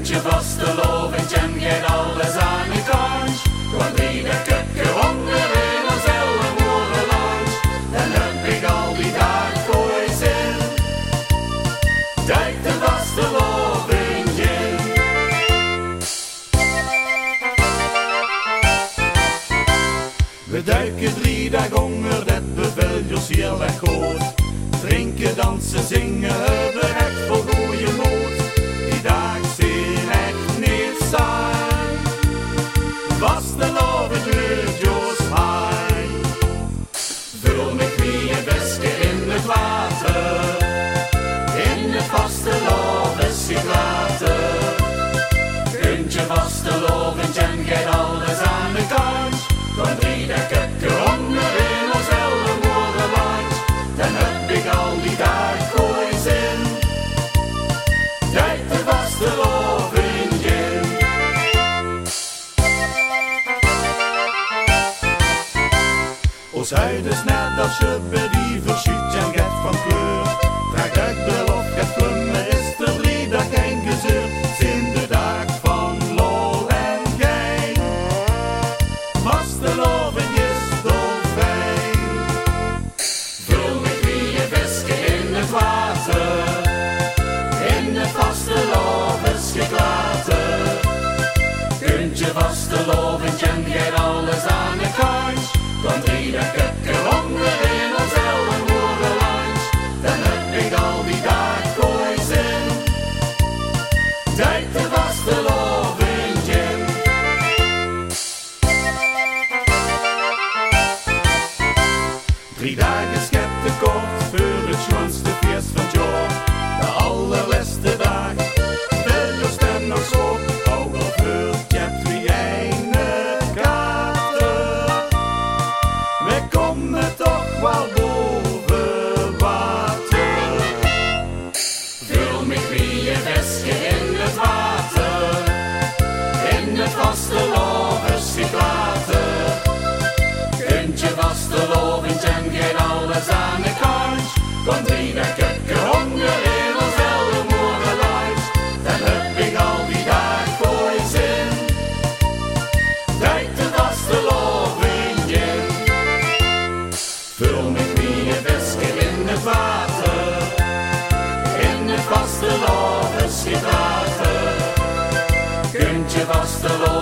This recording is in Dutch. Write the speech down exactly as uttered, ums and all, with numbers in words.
je vastelovend en get alles aan de kant. Want drie de kukken honger in ons hele moerenland. Dan heb ik al die dag voor je zin. Dijk de vastelovend in. We duiken drie dagen honger, dat bevalt ons heel erg goed. Drinken, dansen, zingen, hebben echt voor goeie moed. Die dag zijn echt niet saai. Vastelovend wordt Joos haai. Vul met wie een besje in het water. In het vastelovend zich laten. Kunt je vastelovend en get alles aan de kant. Van drie de kukken honger in ons hele moerenland. Dan heb ik al die dag goeie zin. Dijk de vastelovend in. Ons huid is net als je die verschiet en get van kleur. Draag duikbril op, get plummen, is er drie dag geen gezeur. Zin de dag van lol en gein. Vastelovend is dolfijn. Vul met wie je visje in het water. In het vastelovend geklaten. Kunt je vastelovend en get alles aan de kant. Van drie de kukken honger in ons hele moerenland. Dan heb ik al die dag goeie zin. Dijk de vastelovend in. Drie dagen schept te kort voor het schoonste feest van het jaar. De allerlaatste dag wil je stem nog zo. Ook al veurt je hebt wie ene kater. We komen toch wel boven water. Vul met wie je visje in het water. In het vastelovend zich laten. Kunt je vastelovend en get alles aan de kant. Van drie de kukken honger in ons hele moerenland. Dan heb ik al die dag goeie zin. Dijk de vastelovend in. Vul met wie je visje in het water. In het vastelovend zich laten. Kunt je vastelovend